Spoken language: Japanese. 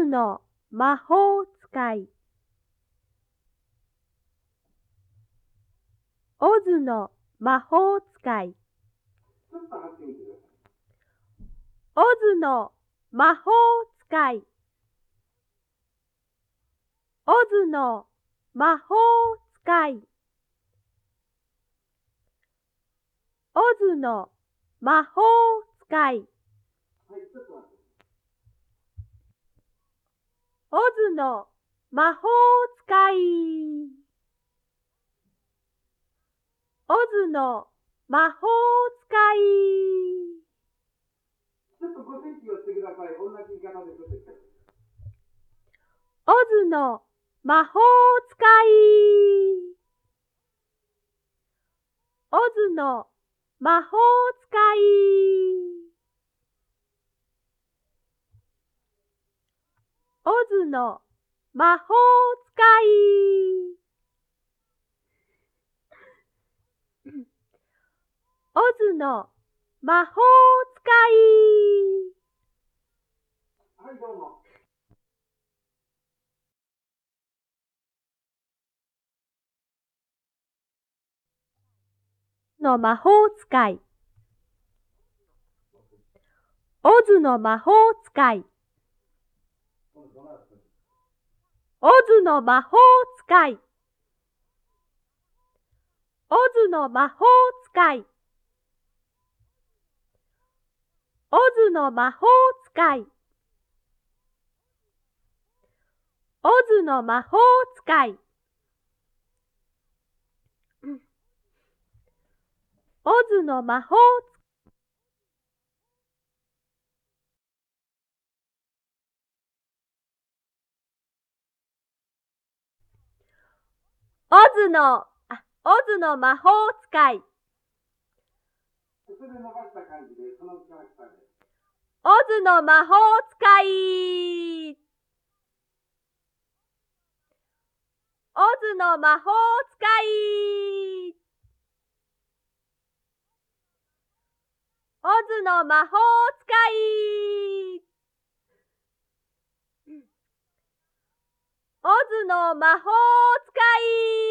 ズの魔法使い。オズの魔法使い。オズの魔法使い。オズの魔法使い。オズの魔法使い。オズの魔法使い。オズの魔法使い。 ちょっとご説教してください。同じ言い方でちょっと言って。 オズの魔法使い。オズの魔法使い。オズの魔法使い。オズの魔法使い。 はい、どうも。 の魔法使い。オズの魔法使い。オズの魔法使い。オズの魔法使い。オズの魔法使い。オズの魔法使い。オズの魔法オズの魔法使い。 それで伸ばした感じで、そのキャラクターで。 オズの魔法使い。オズの魔法使い。オズの魔法使い。オズの魔法使い。